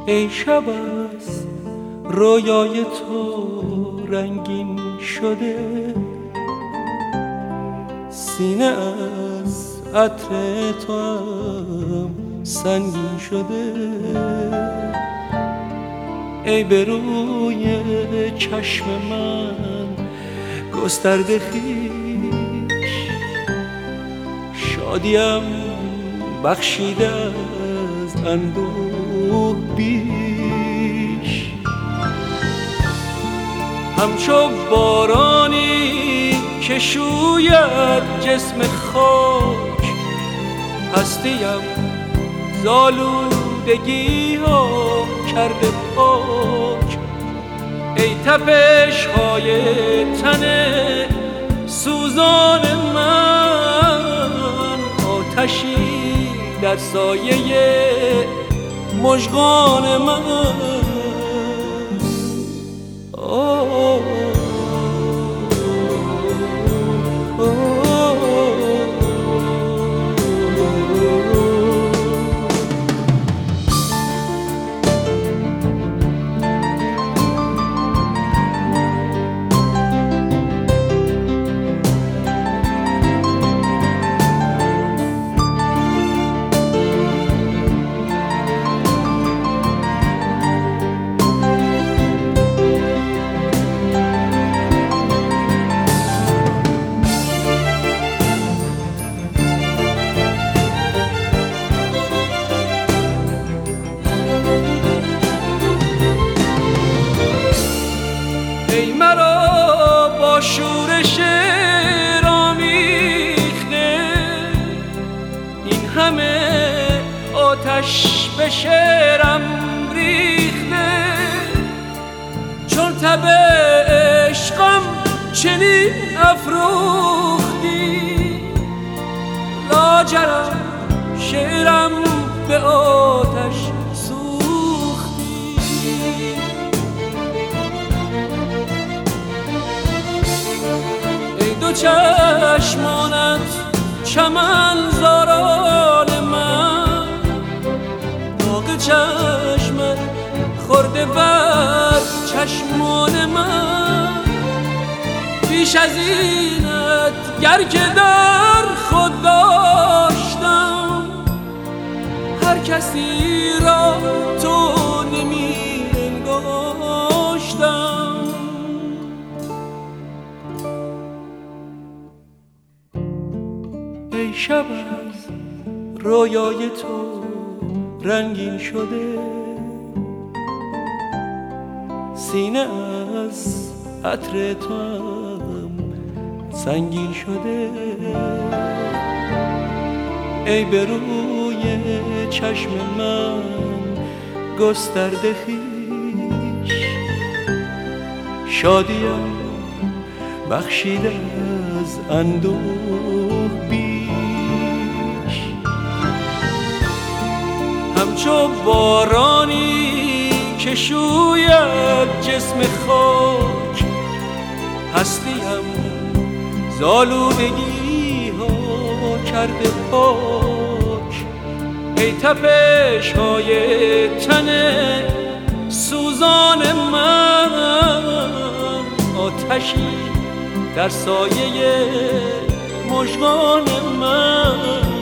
ای شب از رویای تو رنگین شده، سینه از عطر تو هم سنگین شده. ای به روی چشم من گسترده خویش، شادیم بخشیده از اندوه بیش. همچو بارانی که شوید جسم خاک، هستیم زالودگی ها کرده پاک. ای تپش های تن سوزان من، آتشی در سایه مژگان من. ای مرا با شورش رامیخته، این همه آتش به شعرم ریخته. چون تب عشقم چنین افروختی، لاجرم شعرم به آتش سوختی. ای دو چشمانت چمن زاران من، داغ چشمت خورده بر چشمان من. پیش از اینت گر که در خود داشتم، هر کسی را تو نمی انگاشتم. ای شب از رویای تو رنگین شده، سینه از عطر تو هم سنگین شده. ای به روی چشم من گسترده خویش، شادیم بخشیده از اندوه بیش. همچو بارانی که شوید جسم خاک، هستیم زالودگی ها کرده پاک. ای تپش های تن سوزان من، آتشی در سایه مژگان من.